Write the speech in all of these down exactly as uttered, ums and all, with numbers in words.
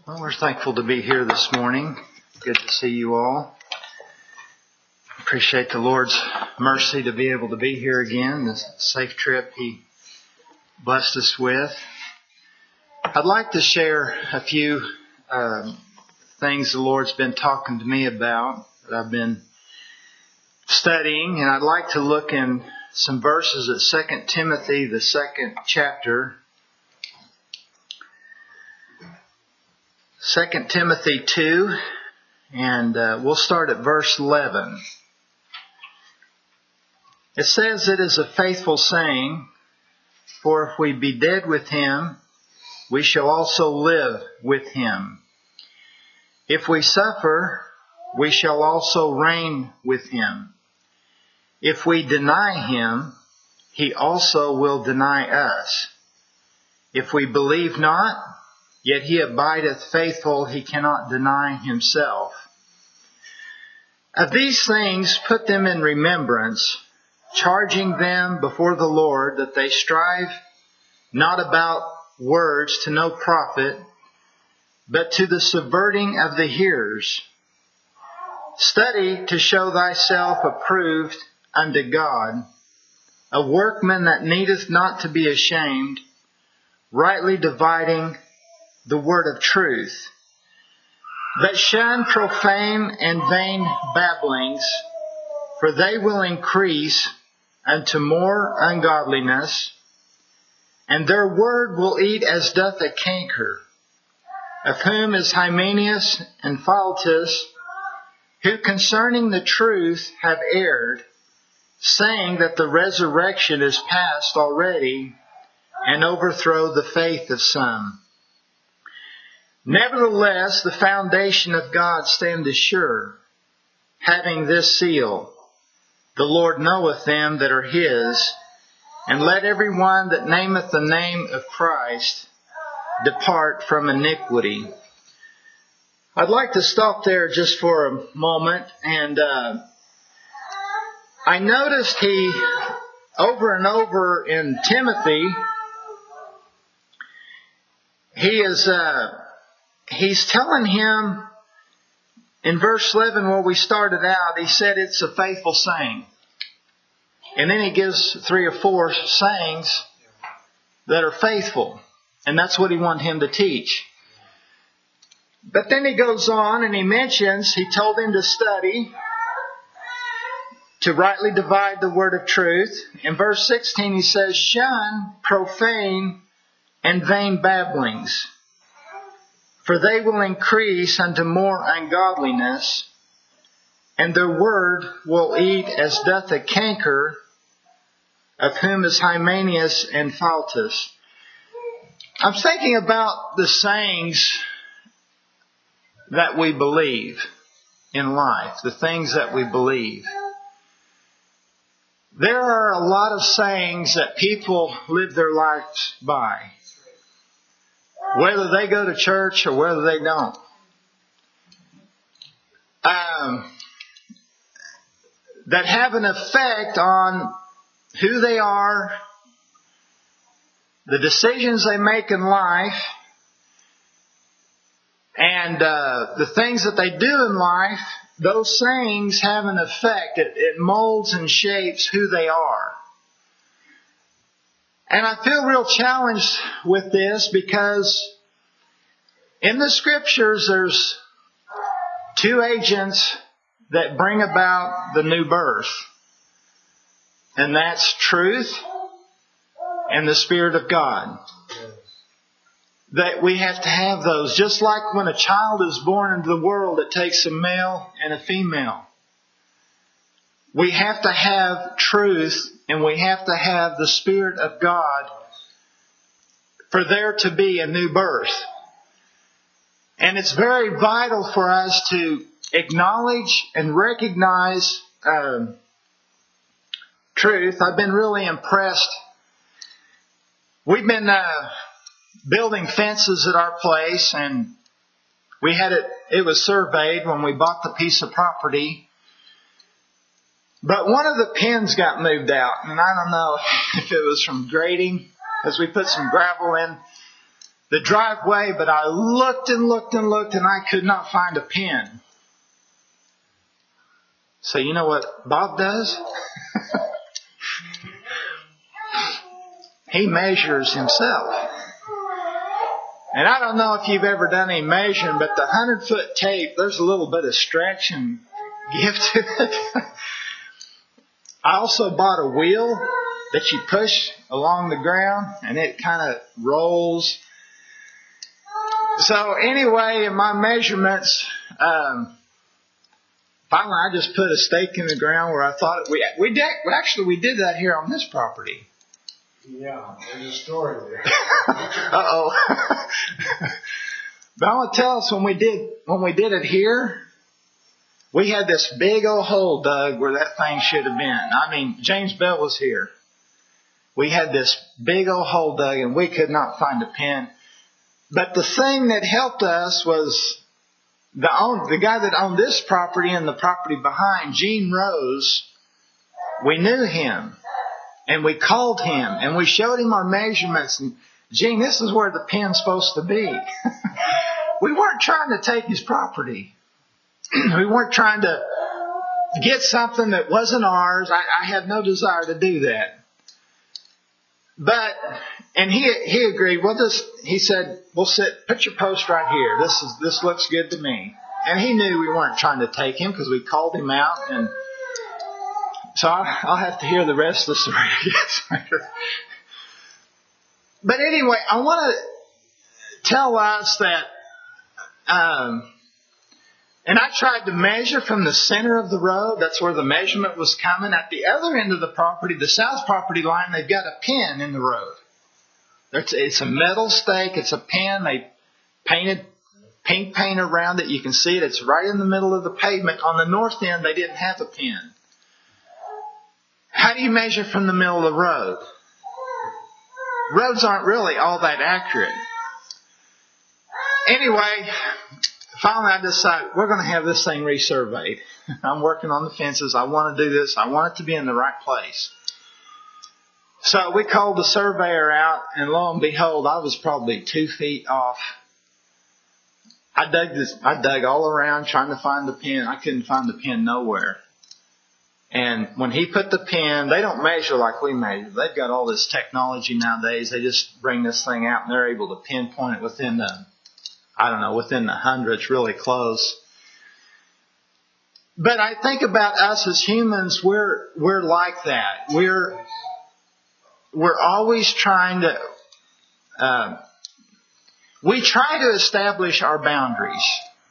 Well, we're thankful to be here this morning. Good to see you all. Appreciate the Lord's mercy to be able to be here again, the safe trip He blessed us with. I'd like to share a few um, things the Lord's been talking to me about that I've been studying, and I'd like to look in some verses at Second Timothy, the second chapter. Second Timothy two, and uh, we'll start at verse eleven. It says, "It is a faithful saying, for if we be dead with Him, we shall also live with Him. If we suffer, we shall also reign with Him. If we deny Him, He also will deny us. If we believe not, yet He abideth faithful, He cannot deny Himself. Of these things put them in remembrance, charging them before the Lord that they strive not about words to no profit, but to the subverting of the hearers. Study to show thyself approved unto God, a workman that needeth not to be ashamed, rightly dividing the word of truth. But shun profane and vain babblings, for they will increase unto more ungodliness, and their word will eat as doth a canker, of whom is Hymenaeus and Philetus, who concerning the truth have erred, saying that the resurrection is past already, and overthrow the faith of some. Nevertheless, the foundation of God standeth sure, having this seal, the Lord knoweth them that are His, and let every one that nameth the name of Christ depart from iniquity." I'd like to stop there just for a moment, and uh, I noticed he, over and over in Timothy, he is... Uh, He's telling him in verse eleven where we started out, he said it's a faithful saying. And then he gives three or four sayings that are faithful. And that's what he wanted him to teach. But then he goes on and he mentions, he told him to study, to rightly divide the word of truth. In verse sixteen he says, "Shun profane and vain babblings, for they will increase unto more ungodliness, and their word will eat as doth a canker, of whom is Hymenaeus and Philetus." I'm thinking about the sayings that we believe in life, the things that we believe. There are a lot of sayings that people live their lives by, whether they go to church or whether they don't. Um, that have an effect on who they are, the decisions they make in life, and uh, the things that they do in life. Those sayings have an effect. It, it molds and shapes who they are. And I feel real challenged with this because in the Scriptures there's two agents that bring about the new birth. And that's truth and the Spirit of God. That we have to have those. Just like when a child is born into the world, it takes a male and a female. We have to have truth and we have to have the Spirit of God for there to be a new birth. And it's very vital for us to acknowledge and recognize um, truth. I've been really impressed. We've been uh, building fences at our place, and we had it, it was surveyed when we bought the piece of property. But one of the pins got moved out, and I don't know if it was from grading, because we put some gravel in. the driveway, but I looked and looked and looked and I could not find a pin. So you know what Bob does? He measures himself. And I don't know if you've ever done any measuring, but the hundred foot tape, there's a little bit of stretch and give to it. I also bought a wheel that you push along the ground and it kind of rolls. So anyway, in my measurements, um, finally I just put a stake in the ground where I thought it, we we did actually we did that here on this property. Yeah, there's a story there. Uh-oh. But I want to tell us when we did when we did it here, we had this big old hole dug where that thing should have been. I mean, James Bell was here. We had this big old hole dug and we could not find a pin. But the thing that helped us was the own, the guy that owned this property and the property behind, Gene Rose. We knew him. And we called him and we showed him our measurements. And Gene, this is where the pin's supposed to be. We weren't trying to take his property. We weren't trying to get something that wasn't ours. I, I had no desire to do that. But, and he he agreed. Well, this he said, "We'll sit. Put your post right here. This is this looks good to me." And he knew we weren't trying to take him because we called him out and. So I'll have to hear the rest of the story, I guess, later. But anyway, I want to tell us that, um, and I tried to measure from the center of the road. That's where the measurement was coming. At the other end of the property, the south property line, they've got a pin in the road. It's, it's a metal stake. It's a pin. They painted pink paint around it. You can see it. It's right in the middle of the pavement. On the north end, they didn't have a pin. How do you measure from the middle of the road? Roads aren't really all that accurate. Anyway, finally I decided we're going to have this thing resurveyed. I'm working on the fences. I want to do this. I want it to be in the right place. So we called the surveyor out, and lo and behold, I was probably two feet off. I dug this. I dug all around trying to find the pin. I couldn't find the pin nowhere. And when he put the pin, they don't measure like we measure. They've got all this technology nowadays. They just bring this thing out and they're able to pinpoint it within the, I don't know, within the hundredths, really close. But I think about us as humans, we're, we're like that. We're, we're always trying to, uh, we try to establish our boundaries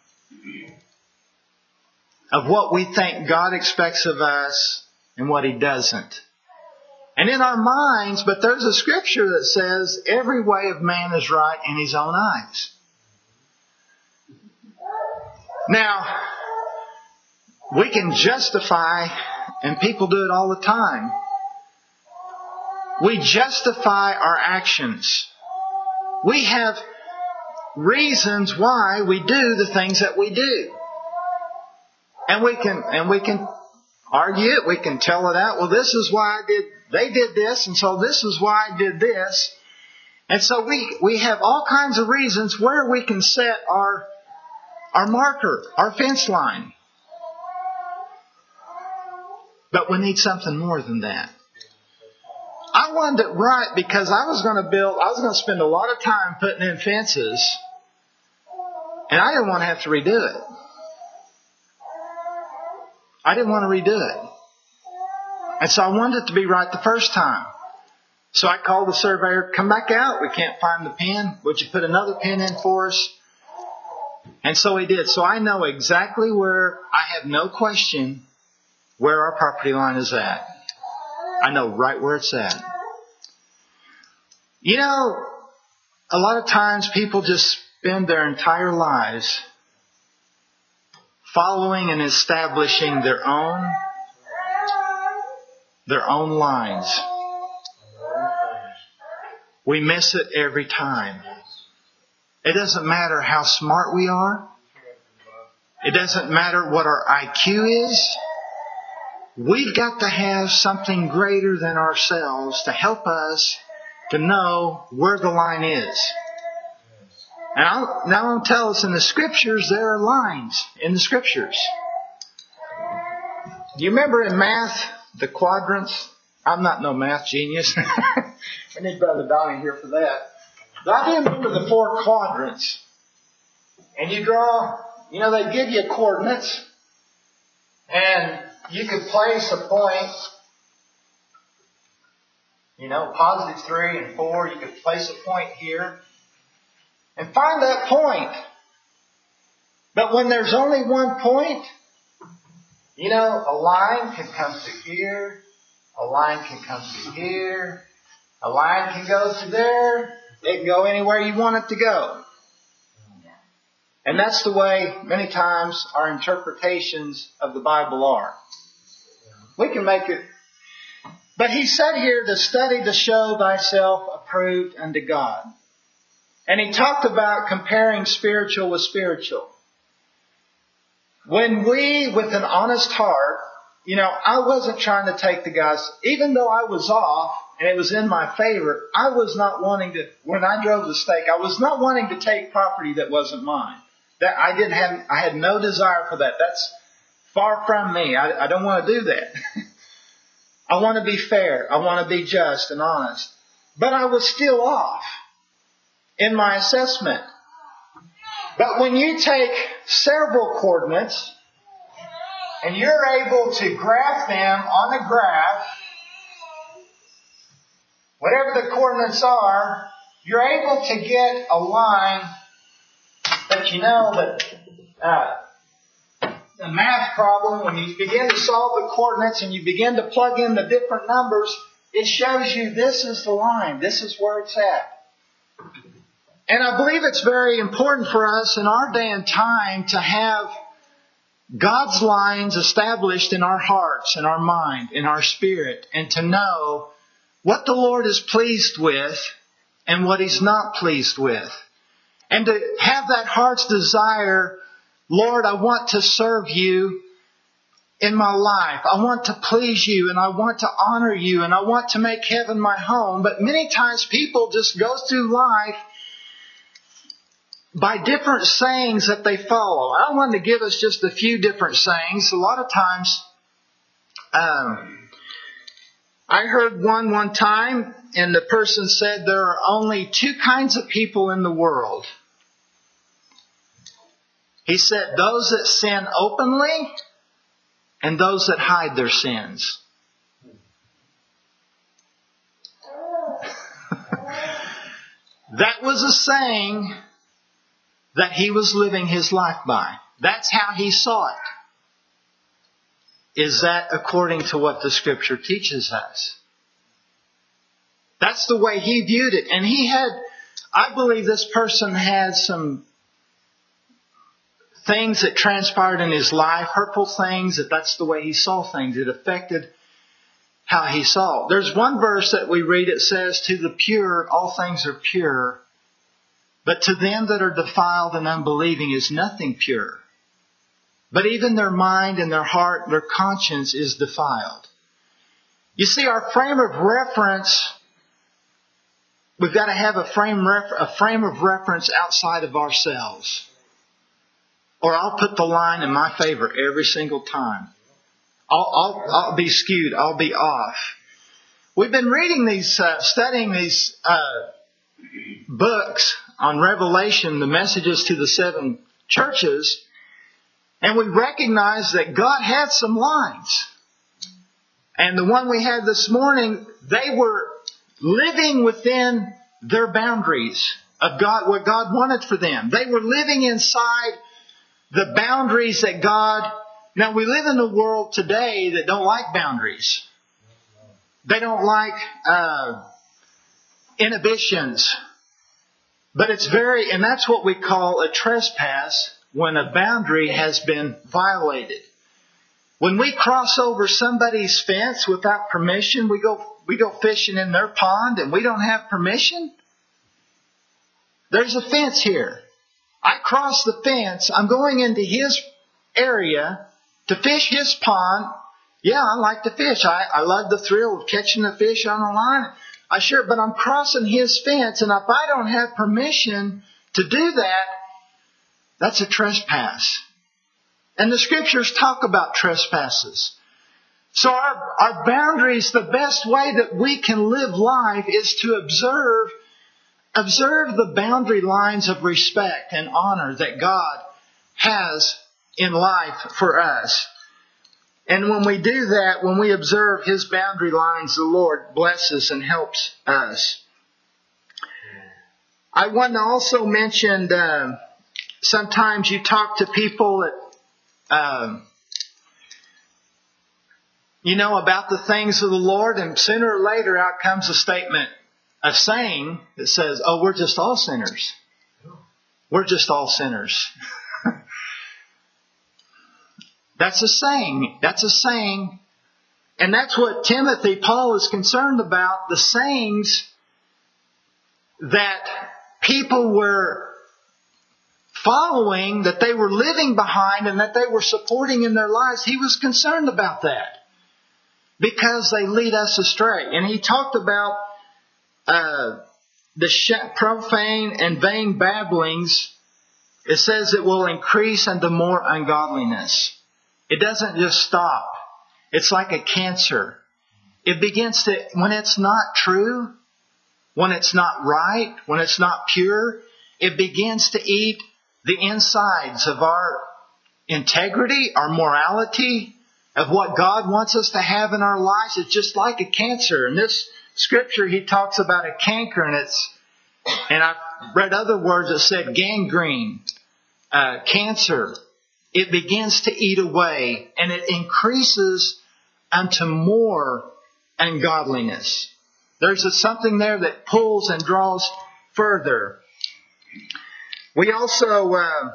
of what we think God expects of us and what He doesn't. And in our minds, but there's a scripture that says every way of man is right in his own eyes. Now, we can justify, and people do it all the time, we justify our actions. We have reasons why we do the things that we do. And we can, and we can argue it. We can tell it out. Well, this is why I did, they did this. And so this is why I did this. And so we, we have all kinds of reasons where we can set our, our marker, our fence line. But we need something more than that. I wanted it right because I was going to build, I was going to spend a lot of time putting in fences. And I didn't want to have to redo it. I didn't want to redo it. And so I wanted it to be right the first time. So I called the surveyor, come back out. We can't find the pin. Would you put another pin in for us? And so he did. So I know exactly where, I have no question where our property line is at. I know right where it's at. You know, a lot of times people just spend their entire lives following and establishing their own, their own lines. We miss it every time. It doesn't matter how smart we are. It doesn't matter what our I Q is. We've got to have something greater than ourselves to help us to know where the line is. And I'll, now I'll tell us in the Scriptures, there are lines in the Scriptures. Do you remember in math, the quadrants? I'm not no math genius. I need Brother Donnie here for that. But I do remember the four quadrants. And you draw, you know, they give you coordinates. And you could place a point, you know, positive three and four. You could place a point here. And find that point. But when there's only one point, you know, a line can come to here. A line can come to here. A line can go to there. It can go anywhere you want it to go. And that's the way many times our interpretations of the Bible are. We can make it. But he said here to study to show thyself approved unto God. And he talked about comparing spiritual with spiritual. When we, with an honest heart, you know, I wasn't trying to take the guy's, even though I was off and it was in my favor, I was not wanting to, when I drove the stake, I was not wanting to take property that wasn't mine. That I didn't have, I had no desire for that. That's far from me. I, I don't want to do that. I want to be fair. I want to be just and honest. But I was still off in my assessment. But when you take several coordinates and you're able to graph them on a graph, whatever the coordinates are, you're able to get a line that you know that uh, the math problem, when you begin to solve the coordinates and you begin to plug in the different numbers, it shows you this is the line. This is where it's at. And I believe it's very important for us in our day and time to have God's lines established in our hearts, in our mind, in our spirit, and to know what the Lord is pleased with and what He's not pleased with. And to have that heart's desire, Lord, I want to serve You in my life. I want to please You and I want to honor You and I want to make heaven my home. But many times people just go through life by different sayings that they follow. I wanted to give us just a few different sayings. A lot of times, um, I heard one one time, and the person said there are only two kinds of people in the world. He said those that sin openly and those that hide their sins. That was a saying that he was living his life by. That's how he saw it. Is that according to what the Scripture teaches us? That's the way he viewed it. And he had, I believe this person had some things that transpired in his life, hurtful things, that that's the way he saw things. It affected how he saw. There's one verse that we read, it says, to the pure, all things are pure. But to them that are defiled and unbelieving is nothing pure. But even their mind and their heart, their conscience is defiled. You see, our frame of reference, we've got to have a frame, ref- a frame of reference outside of ourselves. Or I'll put the line in my favor every single time. I'll, I'll, I'll be skewed. I'll be off. We've been reading these, uh, studying these uh, books on Revelation, the messages to the seven churches, and we recognize that God had some lines. And the one we had this morning, they were living within their boundaries of God, what God wanted for them. They were living inside the boundaries that God... Now, we live in a world today that don't like boundaries. They don't like uh, inhibitions. But it's very, and that's what we call a trespass when a boundary has been violated. When we cross over somebody's fence without permission, we go we go fishing in their pond and we don't have permission. There's a fence here. I cross the fence. I'm going into his area to fish his pond. Yeah, I like to fish. I, I love the thrill of catching the fish on the line. I sure, but I'm crossing his fence, and if I don't have permission To do that, that's a trespass. And the Scriptures talk about trespasses. So our, our boundaries, the best way that we can live life is to observe, observe the boundary lines of respect and honor that God has in life for us. And when we do that, when we observe His boundary lines, the Lord blesses and helps us. I want to also mention, uh, sometimes you talk to people that, uh, you know, about the things of the Lord, and sooner or later out comes a statement, a saying that says, oh, we're just all sinners. We're just all sinners. That's a saying. That's a saying. And that's what Timothy, Paul is concerned about, the sayings that people were following, that they were living behind, and that they were supporting in their lives. He was concerned about that because they lead us astray. And he talked about uh, the profane and vain babblings. It says it will increase unto more ungodliness. It doesn't just stop. It's like a cancer. It begins to, when it's not true, when it's not right, when it's not pure, it begins to eat the insides of our integrity, our morality, of what God wants us to have in our lives. It's just like a cancer. In this scripture, he talks about a canker, and it's, and I've read other words that said gangrene, uh, cancer. It begins to eat away, and it increases unto more ungodliness. There's a something there that pulls and draws further. We also uh,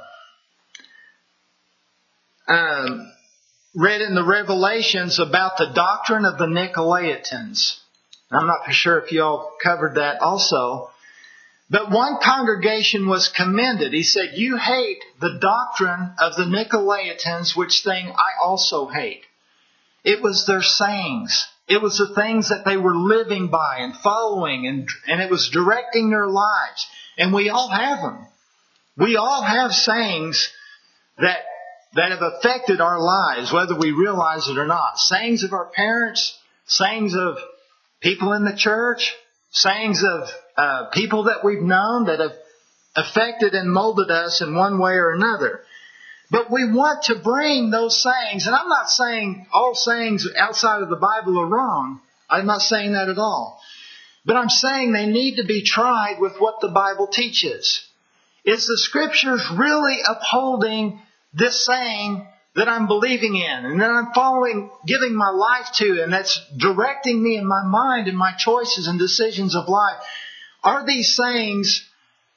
um, read in the Revelations about the doctrine of the Nicolaitans. I'm not for sure if you all covered that also. But one congregation was commended. He said, you hate the doctrine of the Nicolaitans, which thing I also hate. It was their sayings. It was the things that they were living by and following, and, and it was directing their lives. And we all have them. We all have sayings that, that have affected our lives, whether we realize it or not. Sayings of our parents, sayings of people in the church, sayings of uh, people that we've known that have affected and molded us in one way or another. But we want to bring those sayings, and I'm not saying all sayings outside of the Bible are wrong. I'm not saying that at all. But I'm saying they need to be tried with what the Bible teaches. Is the Scriptures really upholding this saying that I'm believing in and that I'm following, giving my life to, and that's directing me in my mind and my choices and decisions of life? Are these sayings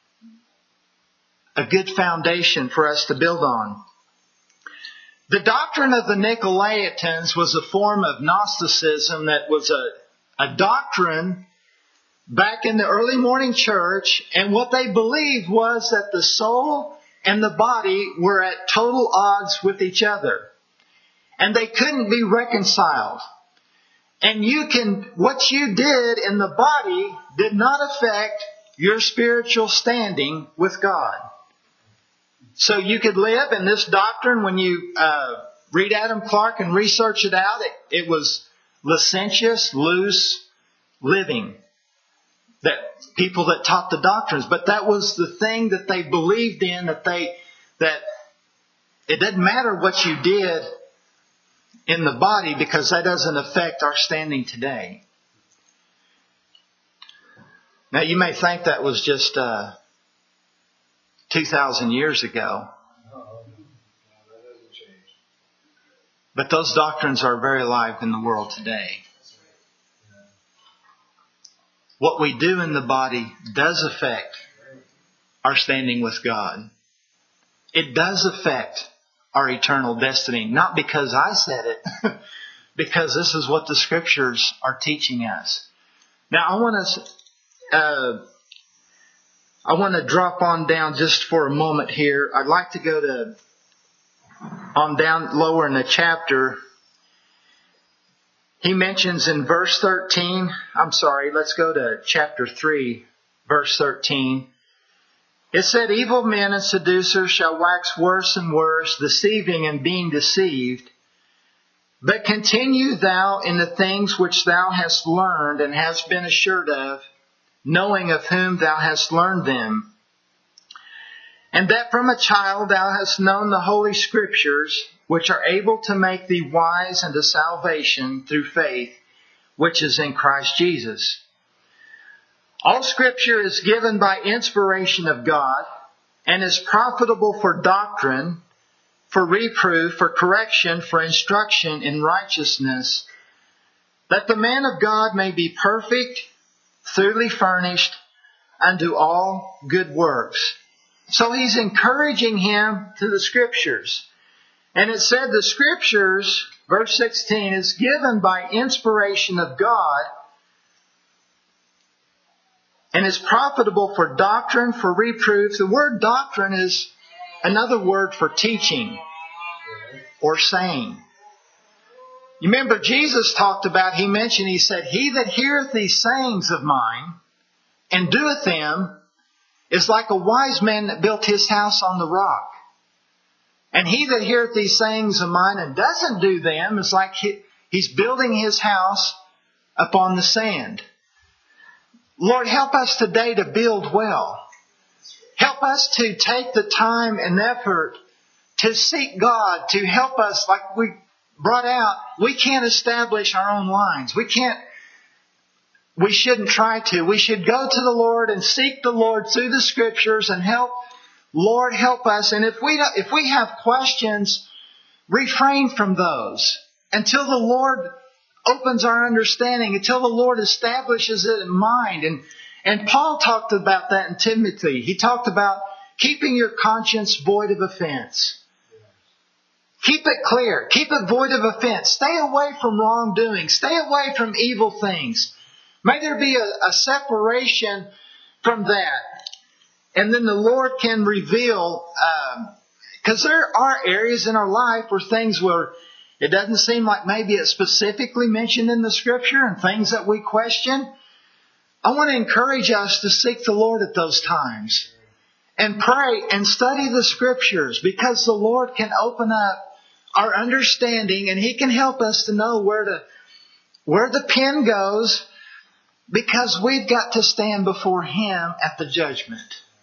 a good foundation for us to build on? The doctrine of the Nicolaitans was a form of Gnosticism that was a, a doctrine back in the early morning church, and what they believed was that the soul and the body were at total odds with each other, and they couldn't be reconciled. And you can, what you did in the body did not affect your spiritual standing with God. So you could live in this doctrine. When you uh, read Adam Clarke and research it out, it, it was licentious, loose living. That people that taught the doctrines, but that was the thing that they believed in. That they that it doesn't matter what you did in the body, because that doesn't affect our standing today. Now you may think that was just uh, two thousand years ago. But those doctrines are very alive in the world today. What we do in the body does affect our standing with God. It does affect our eternal destiny. Not because I said it, because this is what the Scriptures are teaching us. Now I want to, uh, I want to drop on down just for a moment here. I'd like to go to on down lower in the chapter. He mentions in verse thirteen, I'm sorry, let's go to chapter three, verse thirteen. It said, evil men and seducers shall wax worse and worse, deceiving and being deceived. But continue thou in the things which thou hast learned and hast been assured of, knowing of whom thou hast learned them. And that from a child thou hast known the Holy Scriptures, which are able to make thee wise unto salvation through faith, which is in Christ Jesus. All Scripture is given by inspiration of God, and is profitable for doctrine, for reproof, for correction, for instruction in righteousness, that the man of God may be perfect, thoroughly furnished unto all good works. So he's encouraging him to the Scriptures. And it said the Scriptures, verse sixteen, is given by inspiration of God and is profitable for doctrine, for reproof. The word doctrine is another word for teaching or saying. You remember Jesus talked about, he mentioned, he said, he that heareth these sayings of mine and doeth them is like a wise man that built his house on the rock. And he that heareth these sayings of mine and doesn't do them is like he, he's building his house upon the sand. Lord, help us today to build well. Help us to take the time and effort to seek God, to help us, like we brought out, we can't establish our own lines. We can't, we shouldn't try to. We should go to the Lord and seek the Lord through the Scriptures and help, Lord, help us. And if we, if we have questions, refrain from those until the Lord opens our understanding, until the Lord establishes it in mind. And, and Paul talked about that in Timothy. He talked about keeping your conscience void of offense. Keep it clear. Keep it void of offense. Stay away from wrongdoing. Stay away from evil things. May there be a, a separation from that. And then the Lord can reveal, because um, there are areas in our life where things were, it doesn't seem like maybe it's specifically mentioned in the Scripture and things that we question. I want to encourage us to seek the Lord at those times and pray and study the Scriptures, because the Lord can open up our understanding and He can help us to know where to, where the pen goes, because we've got to stand before Him at the judgment.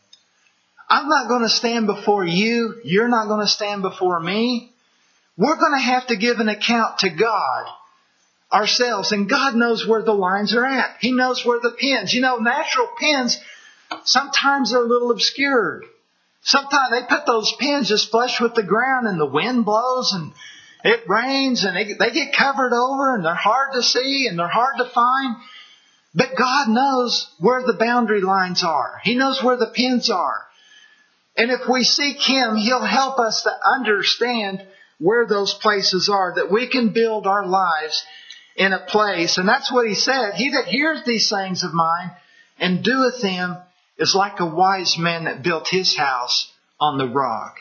I'm not going to stand before you. You're not going to stand before me. We're going to have to give an account to God ourselves. And God knows where the lines are at. He knows where the pens. You know, natural pens, sometimes they're a little obscured. Sometimes they put those pens just flush with the ground and the wind blows and it rains and they, they get covered over and they're hard to see and they're hard to find. But God knows where the boundary lines are. He knows where the pens are. And if we seek Him, He'll help us to understand where those places are, that we can build our lives in a place. And that's what He said. He that heareth these sayings of mine and doeth them is like a wise man that built his house on the rock.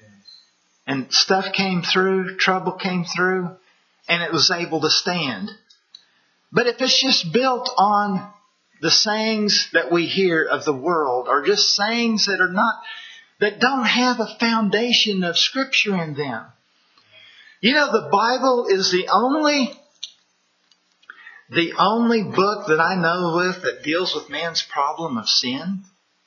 And stuff came through, trouble came through, and it was able to stand. But if it's just built on the sayings that we hear of the world, or just sayings that are not, that don't have a foundation of Scripture in them. You know, the Bible is the only, the only book that I know of that deals with man's problem of sin.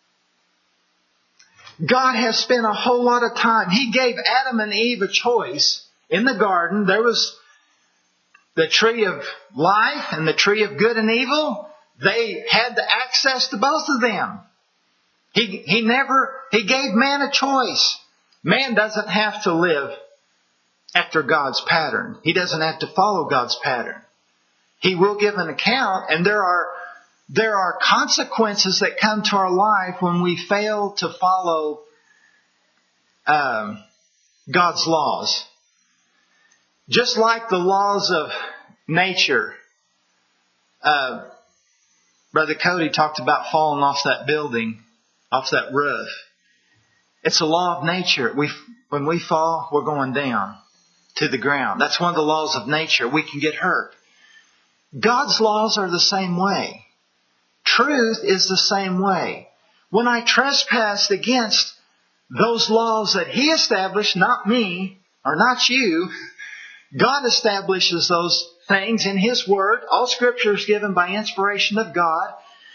God has spent a whole lot of time. He gave Adam and Eve a choice in the garden. There was the tree of life and the tree of good and evil. They had the access to both of them. He, he never, He gave man a choice. Man doesn't have to live after God's pattern. He doesn't have to follow God's pattern. He will give an account, and there are there are consequences that come to our life when we fail to follow um, God's laws. Just like the laws of nature. Uh, Brother Cody talked about falling off that building, off that roof. It's a law of nature. We, when we fall, we're going down to the ground. That's one of the laws of nature. We can get hurt. God's laws are the same way. Truth is the same way. when I trespassed against those laws that He established, not me, or not you, God establishes those things in His Word. All Scripture is given by inspiration of God.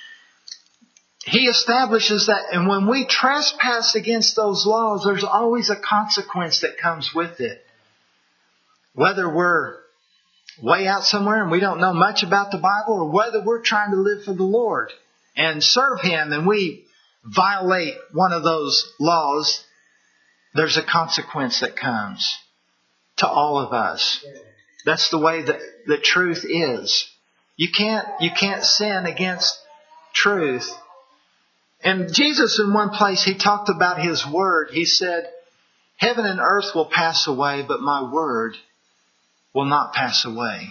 He establishes that, and when we trespass against those laws, there's always a consequence that comes with it. Whether we're way out somewhere and we don't know much about the Bible, or whether we're trying to live for the Lord and serve Him and we violate one of those laws, there's a consequence that comes to all of us. That's the way that the truth is. You can't, you can't sin against truth. And Jesus, in one place, He talked about His Word. He said, heaven and earth will pass away, but my Word will not pass away.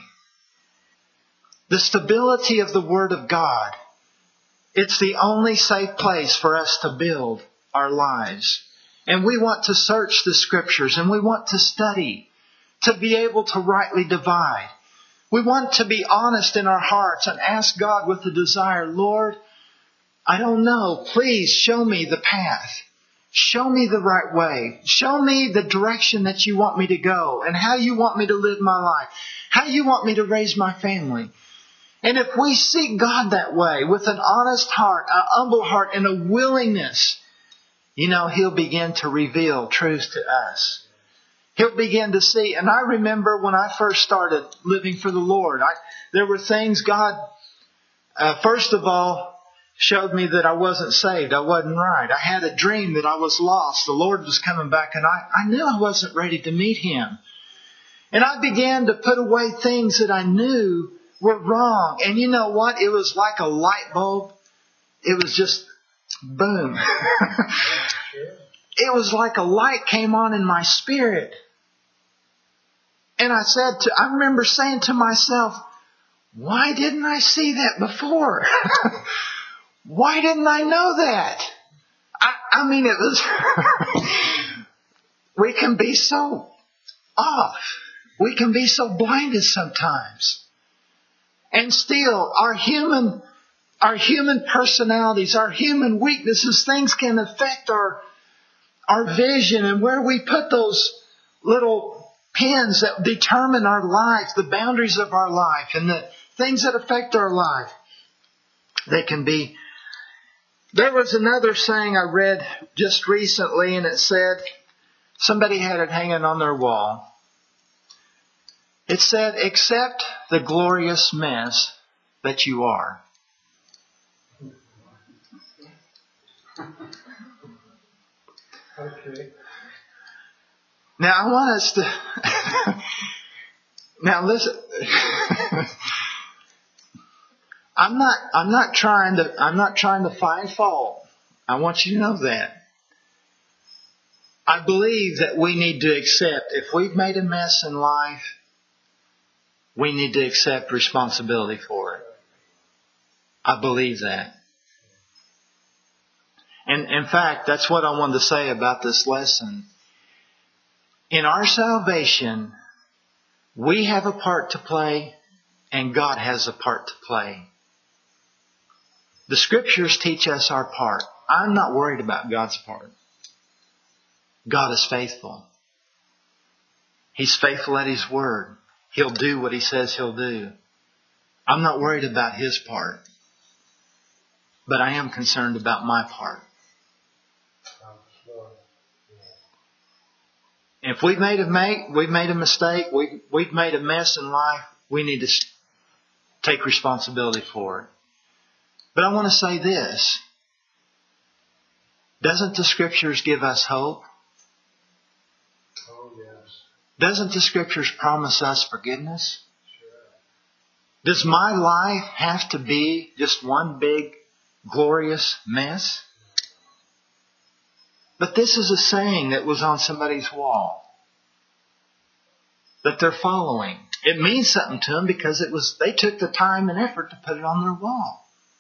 The stability of the Word of God, it's the only safe place for us to build our lives. And we want to search the Scriptures, and we want to study to be able to rightly divide. We want to be honest in our hearts and ask God with the desire, Lord, I don't know. Please show me the path. Show me the right way. Show me the direction that you want me to go and how you want me to live my life. How you want me to raise my family. And if we seek God that way with an honest heart, a humble heart, and a willingness, you know, He'll begin to reveal truth to us. He'll begin to see. And I remember when I first started living for the Lord, I, there were things God, uh, first of all, showed me that I wasn't saved. I wasn't right. I had a dream that I was lost. The Lord was coming back, and I, I knew I wasn't ready to meet Him. And I began to put away things that I knew were wrong. And you know what? It was like a light bulb. It was just boom. It was like a light came on in my spirit. And I said to, I remember saying to myself, why didn't I see that before? Why didn't I know that? I, I mean, it was, we can be so off. We can be so blinded sometimes. And still, our human, our human personalities, our human weaknesses, things can affect our, our vision and where we put those little pins that determine our life, the boundaries of our life, and the things that affect our life. They can be. There was another saying I read just recently, and it said, somebody had it hanging on their wall. It said, accept the glorious mess that you are. Okay. Now I want us to, now listen, I'm not, I'm not trying to, I'm not trying to find fault. I want you to know that. I believe that we need to accept, if we've made a mess in life, we need to accept responsibility for it. I believe that. And in fact, that's what I wanted to say about this lesson. In our salvation, we have a part to play, and God has a part to play. The Scriptures teach us our part. I'm not worried about God's part. God is faithful. He's faithful at His Word. He'll do what He says He'll do. I'm not worried about His part. But I am concerned about my part. If we've made a make, we've made a mistake, we've, we've made a mess in life, we need to take responsibility for it. But I want to say this. Doesn't the Scriptures give us hope? Oh, yes. Doesn't the Scriptures promise us forgiveness? Sure. Does my life have to be just one big, glorious mess? But this is a saying that was on somebody's wall that they're following. It means something to them because it was they took the time and effort to put it on their wall.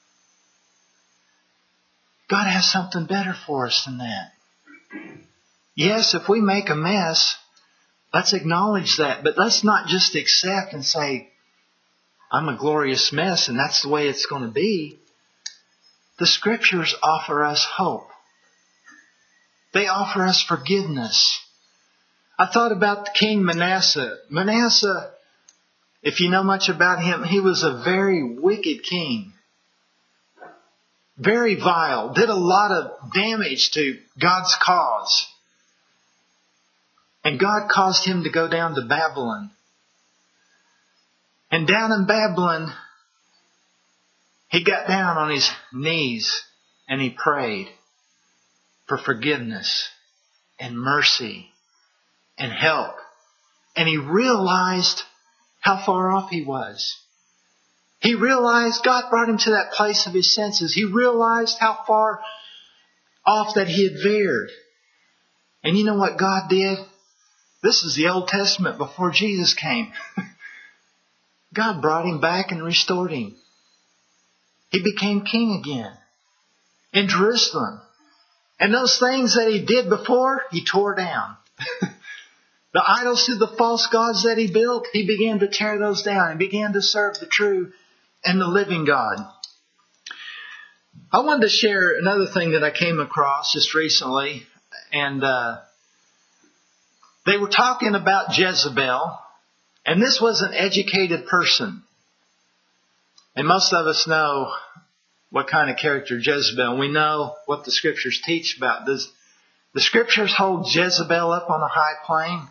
God has something better for us than that. Yes, if we make a mess, let's acknowledge that. But let's not just accept and say, I'm a glorious mess and that's the way it's going to be. The Scriptures offer us hope. They offer us forgiveness. I thought about King Manasseh. Manasseh, if you know much about him, he was a very wicked king. Very vile. Did a lot of damage to God's cause. And God caused him to go down to Babylon. And down in Babylon, he got down on his knees and he prayed for forgiveness and mercy and help. And he realized how far off he was. He realized God brought him to that place of his senses. He realized how far off that he had veered. And you know what God did? This is the Old Testament before Jesus came. God brought him back and restored him. He became king again in Jerusalem. And those things that he did before, he tore down. The idols to the false gods that he built, he began to tear those down and began to serve the true and the living God. I wanted to share another thing that I came across just recently. And uh, they were talking about Jezebel. And this was an educated person. And most of us know what kind of character Jezebel. We know what the Scriptures teach about. Does the Scriptures hold Jezebel up on a high plane?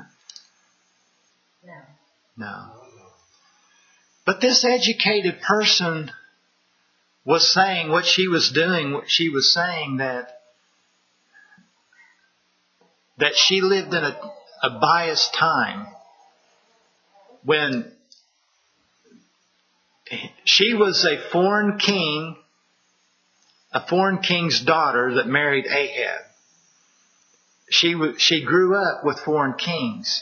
No. No. But this educated person was saying what she was doing. What she was saying that that she lived in a, a biased time when she was a foreign king, a foreign king's daughter that married Ahab. She she grew up with foreign kings.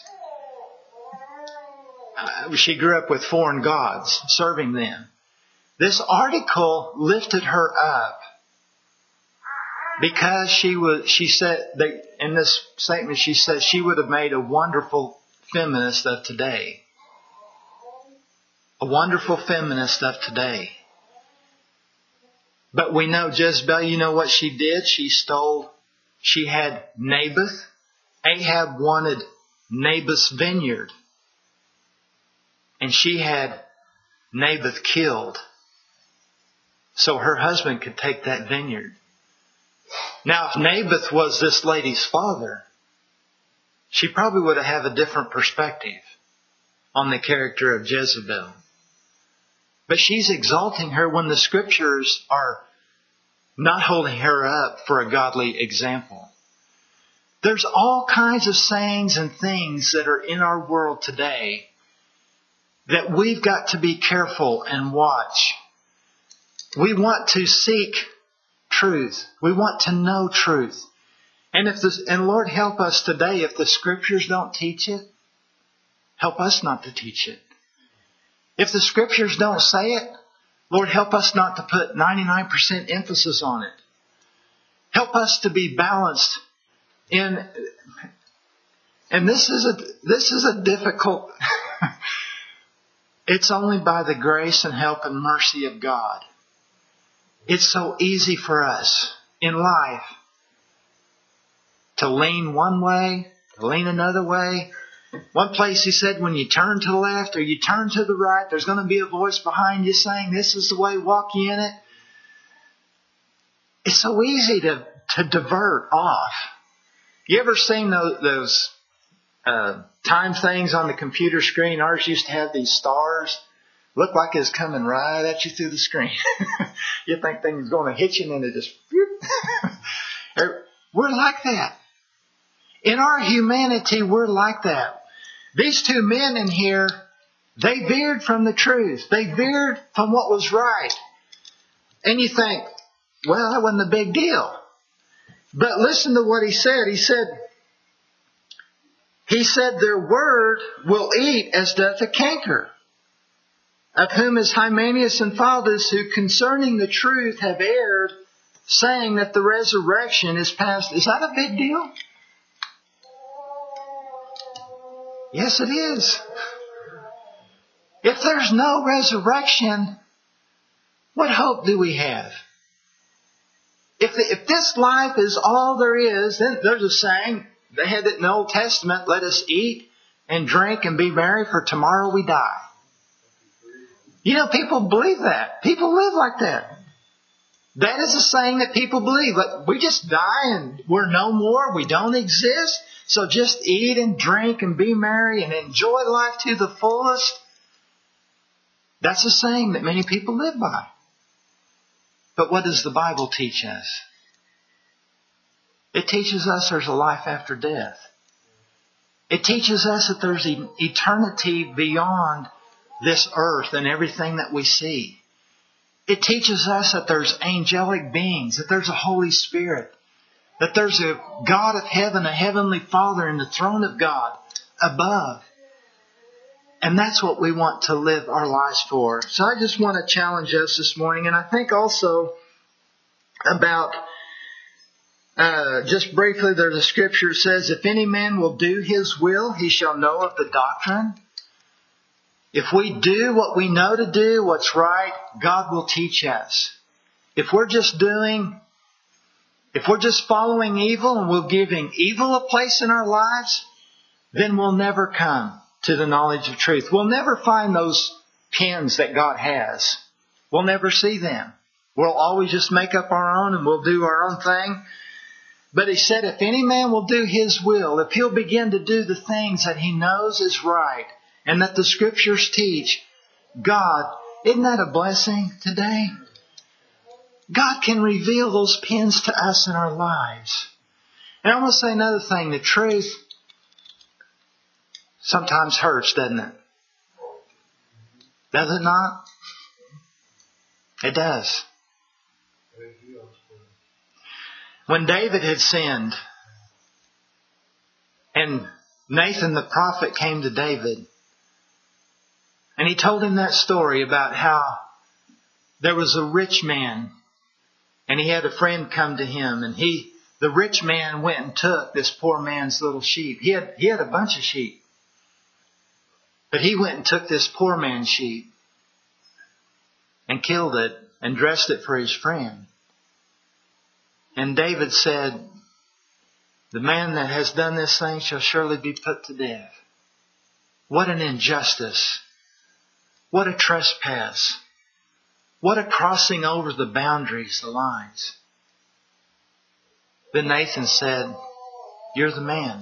Uh, she grew up with foreign gods, serving them. This article lifted her up because she was. She said that in this statement, she said she would have made a wonderful feminist of today. A wonderful feminist of today. But we know Jezebel, you know what she did? She stole, she had Naboth. Ahab wanted Naboth's vineyard. And she had Naboth killed. So her husband could take that vineyard. Now, if Naboth was this lady's father, she probably would have had a different perspective on the character of Jezebel. But she's exalting her when the Scriptures are not holding her up for a godly example. There's all kinds of sayings and things that are in our world today that we've got to be careful and watch. We want to seek truth. We want to know truth. And if this, and Lord help us today, if the Scriptures don't teach it, help us not to teach it. If the Scriptures don't say it, Lord, help us not to put ninety-nine percent emphasis on it. Help us to be balanced in, and this is a, this is a difficult, it's only by the grace and help and mercy of God. It's so easy for us in life to lean one way, to lean another way. One place he said, when you turn to the left or you turn to the right, there's going to be a voice behind you saying, this is the way, walk ye in it. It's so easy to, to divert off. You ever seen those, those uh, time things on the computer screen? Ours used to have these stars. Look like it's coming right at you through the screen. You think things are going to hit you and then it just... We're like that. In our humanity, we're like that. These two men in here, they veered from the truth. They veered from what was right. And you think, well, that wasn't a big deal. But listen to what he said. He said, he said, their word will eat as doth a canker, of whom is Hymenaeus and Philetus, who concerning the truth have erred, saying that the resurrection is past. Is that a big deal? Yes, it is. If there's no resurrection, what hope do we have? if this life is all there is, then there's a saying, they had it in the Old Testament, let us eat and drink and be merry, for tomorrow we die. You know, people believe that. People live like that. That is a saying that people believe. Like, we just die and we're no more. We don't exist. So just eat and drink and be merry and enjoy life to the fullest. That's a saying that many people live by. But what does the Bible teach us? It teaches us there's a life after death. It teaches us that there's an eternity beyond this earth and everything that we see. It teaches us that there's angelic beings, that there's a Holy Spirit, that there's a God of heaven, a Heavenly Father, and the throne of God above. And that's what we want to live our lives for. So I just want to challenge us this morning. And I think also about, uh, just briefly, there's a scripture that says, if any man will do his will, he shall know of the doctrine. If we do what we know to do, what's right, God will teach us. If we're just doing, if we're just following evil and we're giving evil a place in our lives, then we'll never come to the knowledge of truth. We'll never find those pins that God has. We'll never see them. We'll always just make up our own and we'll do our own thing. But He said, if any man will do his will, if he'll begin to do the things that he knows is right and that the Scriptures teach, God, isn't that a blessing today? God can reveal those pins to us in our lives. And I want to say another thing. The truth sometimes hurts, doesn't it? Does it not? It does. When David had sinned, and Nathan the prophet came to David, and he told him that story about how there was a rich man, and he had a friend come to him, and he, the rich man, went and took this poor man's little sheep. He had, he had a bunch of sheep. But he went and took this poor man's sheep and killed it and dressed it for his friend. And David said, the man that has done this thing shall surely be put to death. What an injustice. What a trespass. What a crossing over the boundaries, the lines. Then Nathan said, you're the man.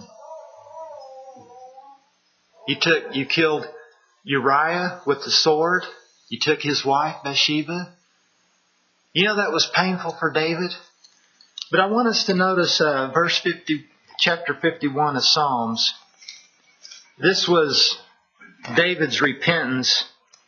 You took, you killed Uriah with the sword. You took his wife, Bathsheba. You know that was painful for David. But I want us to notice uh, verse fifty, chapter fifty-one of Psalms. This was David's repentance.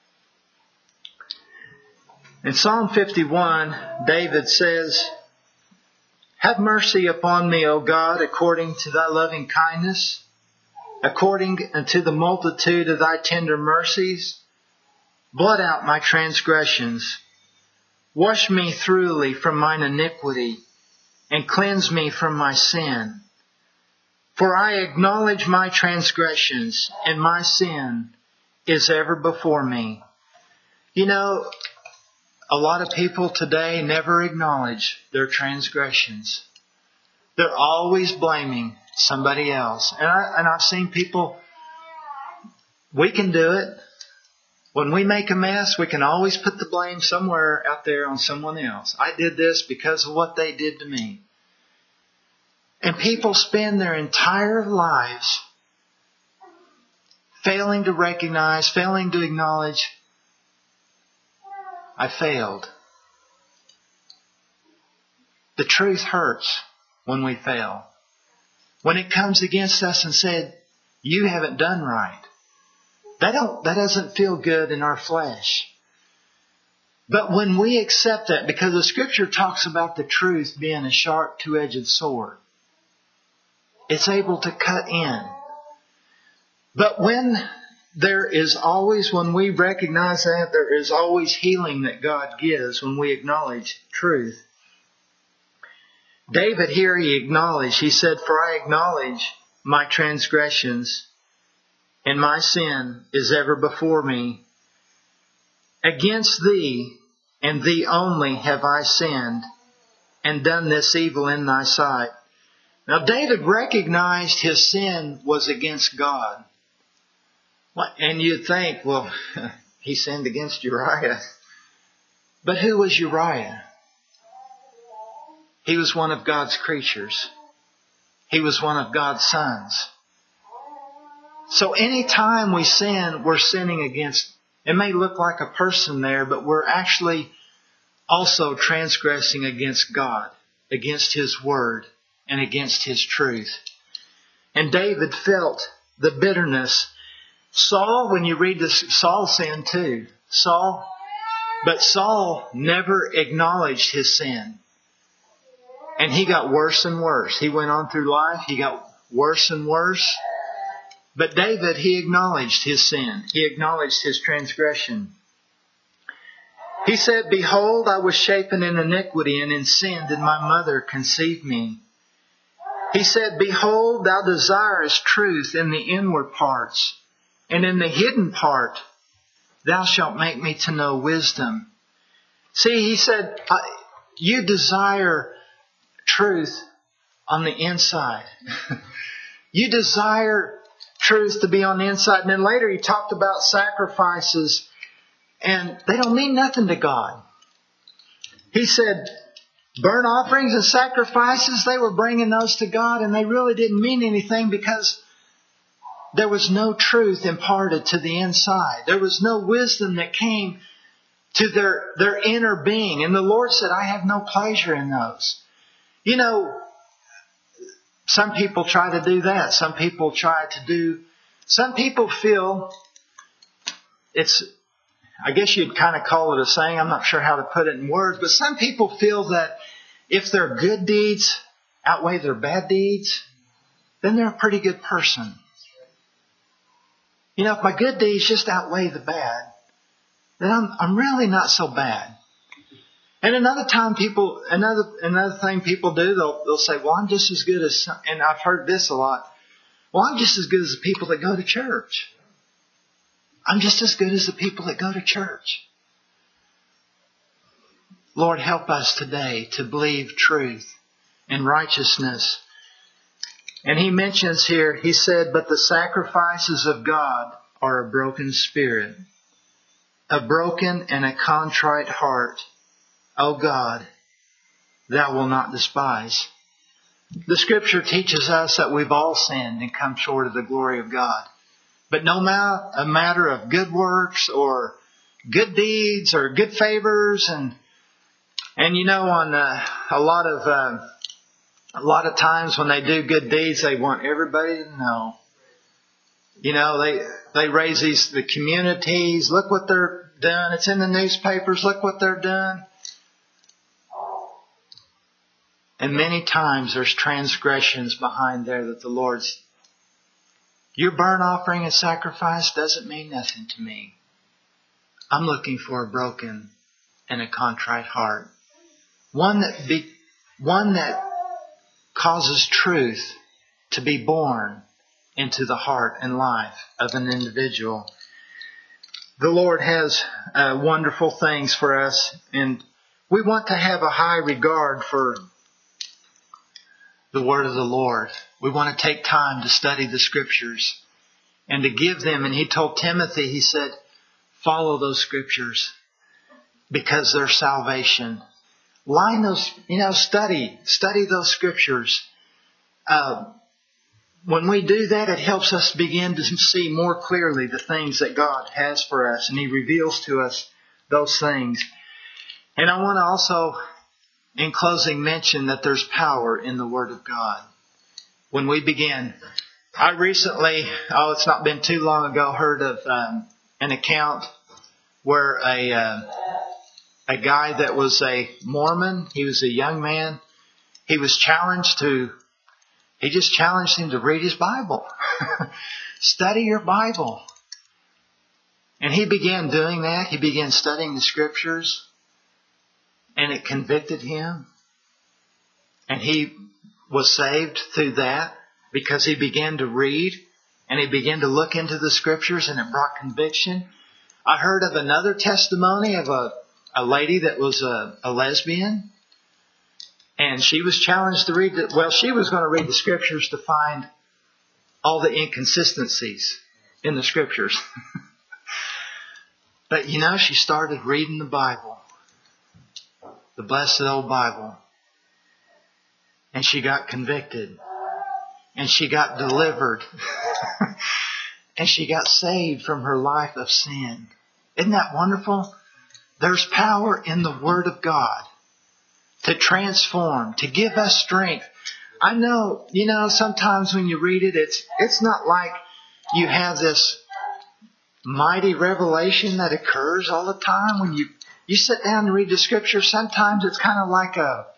In Psalm fifty-one, David says, have mercy upon me, O God, according to thy loving kindness, according unto the multitude of thy tender mercies. Blot out my transgressions. Wash me thoroughly from mine iniquity, and cleanse me from my sin. For I acknowledge my transgressions, and my sin is ever before me. You know, a lot of people today never acknowledge their transgressions. They're always blaming somebody else. And, I, and I've seen people, we can do it. When we make a mess, we can always put the blame somewhere out there on someone else. I did this because of what they did to me. And people spend their entire lives failing to recognize, failing to acknowledge, I failed. The truth hurts when we fail. When it comes against us and said, you haven't done right. That don't, that doesn't feel good in our flesh. But when we accept that, because the Scripture talks about the truth being a sharp two-edged sword, it's able to cut in. But when there is always, when we recognize that, there is always healing that God gives when we acknowledge truth. David here, he acknowledged, he said, for I acknowledge my transgressions, and my sin is ever before me. Against thee and thee only have I sinned, and done this evil in thy sight. Now David recognized his sin was against God. And you'd think, well, he sinned against Uriah. But who was Uriah? He was one of God's creatures. He was one of God's sons. So anytime we sin, we're sinning against, it may look like a person there, but we're actually also transgressing against God, against His Word, and against His truth. And David felt the bitterness. Saul, when you read this, Saul sinned too. Saul, but Saul never acknowledged his sin. And he got worse and worse. He went on through life. He got worse and worse. But David, he acknowledged his sin. He acknowledged his transgression. He said, Behold, I was shapen in iniquity, and in sin did my mother conceive me. He said, Behold, thou desirest truth in the inward parts, and in the hidden part thou shalt make me to know wisdom. See, he said, you desire truth on the inside. You desire truth to be on the inside. And then later he talked about sacrifices, and they don't mean nothing to God. He said, burnt offerings and sacrifices, they were bringing those to God, and they really didn't mean anything because there was no truth imparted to the inside. There was no wisdom that came to their, their inner being. And the Lord said, I have no pleasure in those. You know, some people try to do that. Some people try to do, some people feel it's, I guess you'd kind of call it a saying. I'm not sure how to put it in words, but some people feel that if their good deeds outweigh their bad deeds, then they're a pretty good person. You know, if my good deeds just outweigh the bad, then I'm, I'm really not so bad. And another time people, another, another thing people do, they'll, they'll say, well, I'm just as good as, and I've heard this a lot. Well, I'm just as good as the people that go to church. I'm just as good as the people that go to church. Lord, help us today to believe truth and righteousness. And he mentions here, he said, but the sacrifices of God are a broken spirit, a broken and a contrite heart. O God, thou wilt not despise. The Scripture teaches us that we've all sinned and come short of the glory of God. But no ma- a matter of good works or good deeds or good favors, and and you know, on uh, a lot of uh, a lot of times when they do good deeds, they want everybody to know. You know, they they raise these the communities. Look what they're doing. It's in the newspapers. Look what they're doing. And many times there's transgressions behind there that the Lord's, your burnt offering and sacrifice doesn't mean nothing to me. I'm looking for a broken and a contrite heart. One that be, one that causes truth to be born into the heart and life of an individual. The Lord has uh, wonderful things for us, and we want to have a high regard for the Word of the Lord. We want to take time to study the Scriptures and to give them. And he told Timothy, he said, follow those Scriptures because they're salvation. Line those, you know, study, study those Scriptures. Uh, when we do that, it helps us begin to see more clearly the things that God has for us. And He reveals to us those things. And I want to also, in closing, mention that there's power in the Word of God. When we begin, I recently, oh, it's not been too long ago, heard of um, an account where a uh, a guy that was a Mormon, he was a young man, he was challenged to, he just challenged him to read his Bible. Study your Bible. And he began doing that. He began studying the Scriptures. And it convicted him. And he was saved through that because he began to read and he began to look into the Scriptures, and it brought conviction. I heard of another testimony of a, a lady that was a, a lesbian. And she was challenged to read it. Well, she was going to read the Scriptures to find all the inconsistencies in the Scriptures. But you know, she started reading the Bible. The blessed old Bible. And she got convicted. And she got delivered. And she got saved from her life of sin. Isn't that wonderful? There's power in the Word of God to transform, to give us strength. I know, you know, sometimes when you read it, it's it's not like you have this mighty revelation that occurs all the time. When you, you sit down and read the Scripture, sometimes it's kind of like a,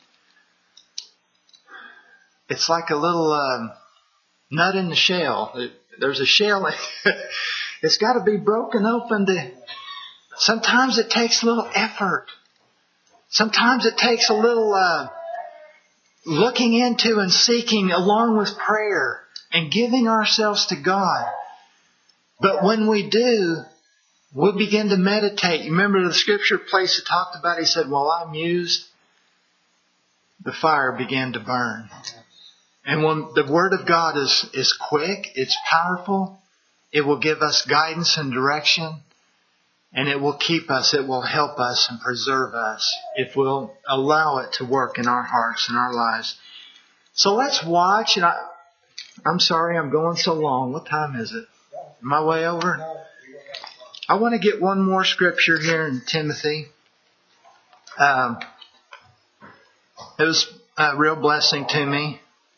it's like a little um, nut in the shell. There's a shell. It's got to be broken open to... Sometimes it takes a little effort. Sometimes it takes a little uh, looking into and seeking along with prayer and giving ourselves to God. But when we do, we'll begin to meditate. You remember the Scripture place it talked about? He said, while I mused, the fire began to burn. And when the Word of God is, is quick, it's powerful, it will give us guidance and direction. And it will keep us, it will help us and preserve us if we'll allow it to work in our hearts and our lives. So let's watch. And I, I'm sorry I'm going so long. What time is it? Am I way over? I want to get one more scripture here in Timothy. Um, it was a real blessing to me.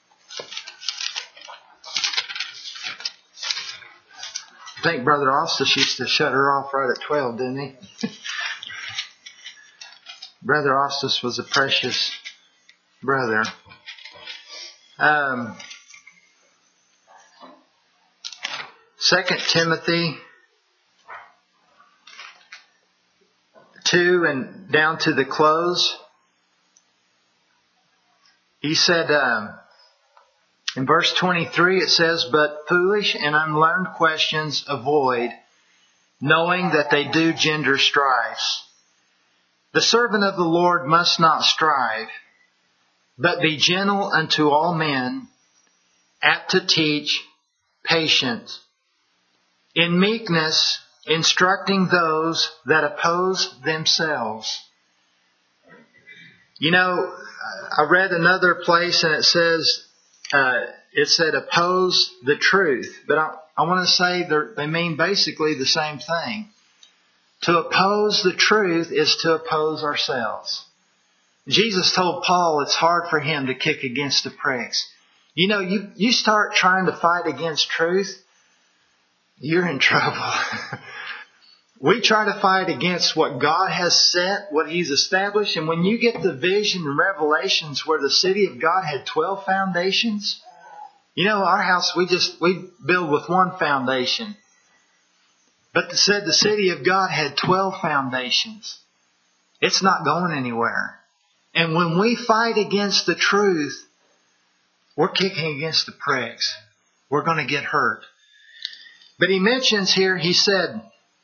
I think Brother Ostis used to shut her off right at twelve, didn't he? Brother Ostis was a precious brother. Um, Second Timothy two and down to the close. He said, um, in verse twenty-three it says, but foolish and unlearned questions avoid, knowing that they do gender strifes. The servant of the Lord must not strive, but be gentle unto all men, apt to teach, patient, in meekness instructing those that oppose themselves. You know, I read another place and it says, Uh, it said oppose the truth. But I, I want to say they mean basically the same thing. To oppose the truth is to oppose ourselves. Jesus told Paul it's hard for him to kick against the pricks. You know, you, you start trying to fight against truth, you're in trouble. We try to fight against what God has set, what He's established. And when you get the vision and revelations where the city of God had twelve foundations, you know, our house, we just, we build with one foundation. But it said the city of God had twelve foundations. It's not going anywhere. And when we fight against the truth, we're kicking against the pricks. We're going to get hurt. But he mentions here, he said,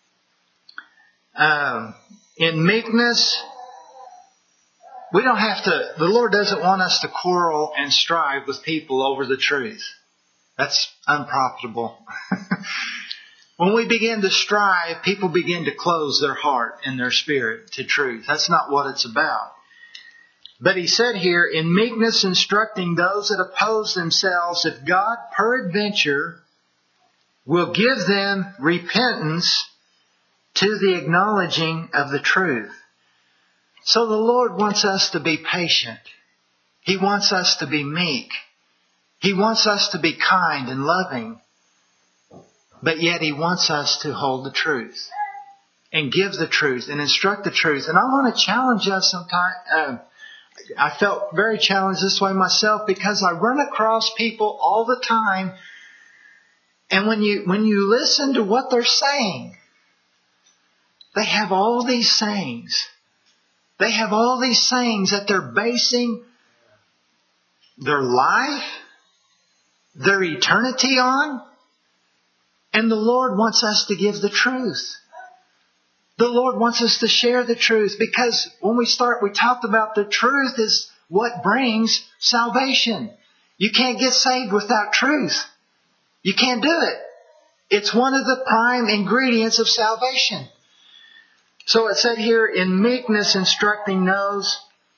Um, in meekness, we don't have to, the Lord doesn't want us to quarrel and strive with people over the truth. That's unprofitable. When we begin to strive, people begin to close their heart and their spirit to truth. That's not what it's about. But he said here, in meekness instructing those that oppose themselves, if God peradventure will give them repentance to the acknowledging of the truth. So the Lord wants us to be patient. He wants us to be meek. He wants us to be kind and loving. But yet He wants us to hold the truth and give the truth and instruct the truth. And I want to challenge us sometimes. Uh, I felt very challenged this way myself because I run across people all the time. And when you, when you listen to what they're saying, they have all these sayings. They have all these sayings that they're basing their life, their eternity on. And the Lord wants us to give the truth. The Lord wants us to share the truth because when we start, we talked about the truth is what brings salvation. You can't get saved without truth. You can't do it. It's one of the prime ingredients of salvation. So it said here, in meekness instructing those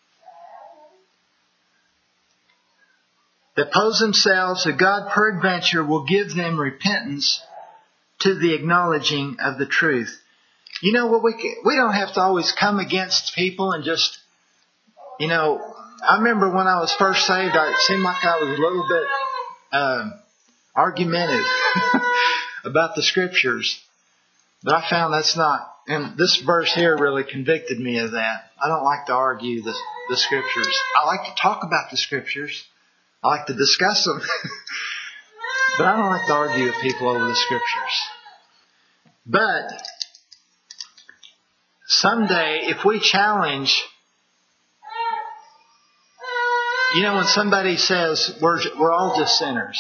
that oppose themselves, that God peradventure will give them repentance to the acknowledging of the truth. You know what? We we don't have to always come against people and just, you know, I remember when I was first saved, it seemed like I was a little bit uh, argumentative about the Scriptures. But I found that's not, and this verse here really convicted me of that. I don't like to argue the, the Scriptures. I like to talk about the Scriptures. I like to discuss them. But I don't like to argue with people over the Scriptures. But someday, if we challenge, you know, when somebody says we're we're all just sinners,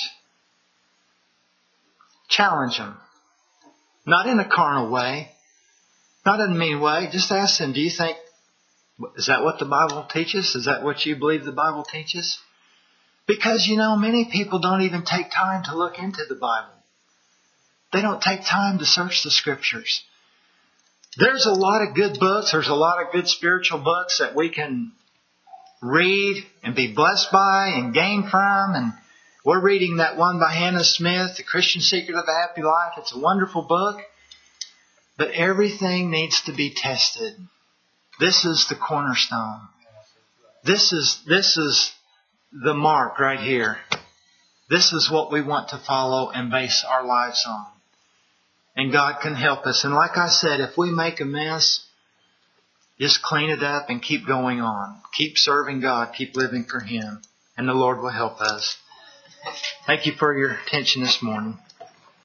challenge them. Not in a carnal way, not in a mean way. Just ask them, do you think, is that what the Bible teaches? Is that what you believe the Bible teaches? Because, you know, many people don't even take time to look into the Bible. They don't take time to search the Scriptures. There's a lot of good books. There's a lot of good spiritual books that we can read and be blessed by and gain from. And we're reading that one by Hannah Smith, The Christian Secret of a Happy Life. It's a wonderful book. But everything needs to be tested. This is the cornerstone. This is, this is the mark right here. This is what we want to follow and base our lives on. And God can help us. And like I said, if we make a mess, just clean it up and keep going on. Keep serving God. Keep living for Him. And the Lord will help us. Thank you for your attention this morning.